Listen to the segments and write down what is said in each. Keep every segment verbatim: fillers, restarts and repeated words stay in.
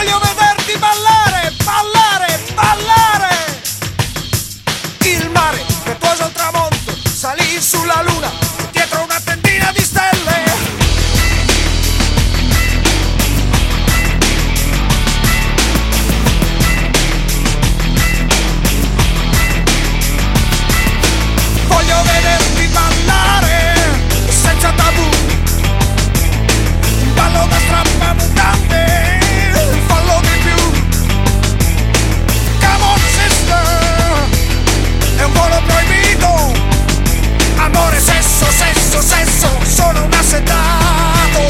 Voglio vederti ballare, ballare, ballare. Il mare, impetuoso al tramonto, salì sulla luna, dietro una tendina di stelle. Voglio vederti ballare, senza tabù, un ballo da strappamutante, fallo di più. Come on sister, è un volo proibito. Amore, sesso, sesso, sesso, sono un assetato.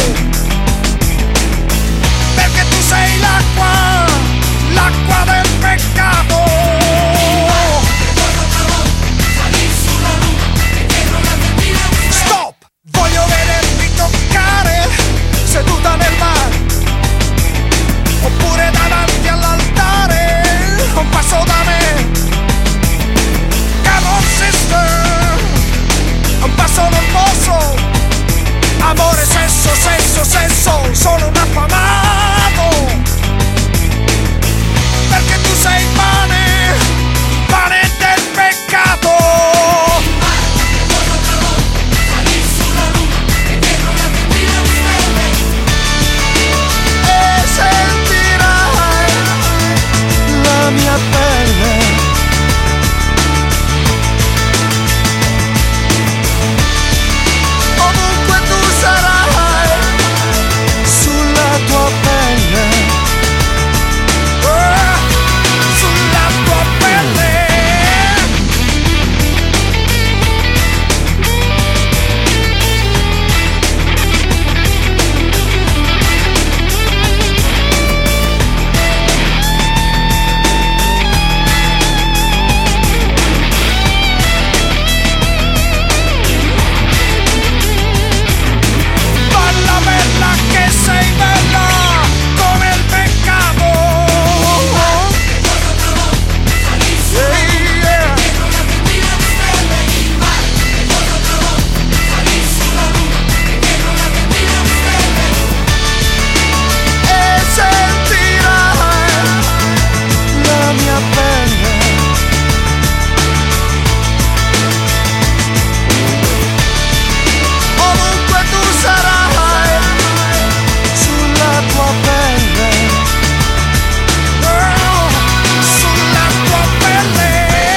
Perché tu sei l'acqua, l'acqua del peccato. Stop! Voglio vederti toccare, seduta nel mare, oppure davanti all'altare, un passo da me. Come on sister, un passo non posso. Amore, sesso, sesso, sesso, sono un affamato. Perché tu sei pane, pane del peccato. E sentirai la mia pelle. Ovunque tu sarai, sulla tua pelle, eh, sulla tua pelle. Balla bella che sei bella come il peccato. Hey, yeah. E sentirai la mia pelle. Ovunque tu sarai, sulla tua pelle, oh, sulla tua pelle.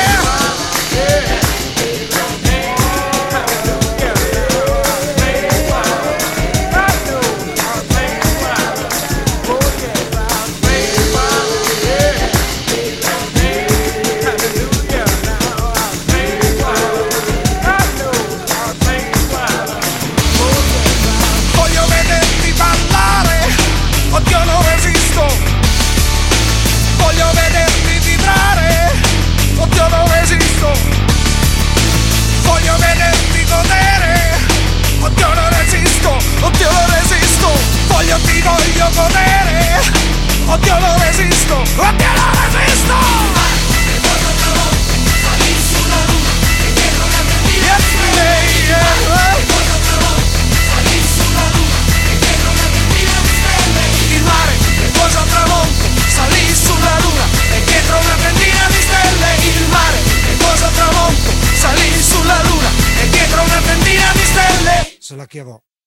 Voglio vederti ballare, oddio non resisto. Voglio vederti vibrare, oddio non resisto. Voglio vederti godere, oddio non resisto, oddio non resisto. Voglio ti voglio godere, oddio non resisto, oddio non resisto. Yesterday, yeah. Il mare, impetuoso al tramonto, salì sulla luna e dietro una tendina di stelle. Il mare, impetuoso al tramonto, salì sulla luna e dietro una tendina di stelle. Se la chiavò.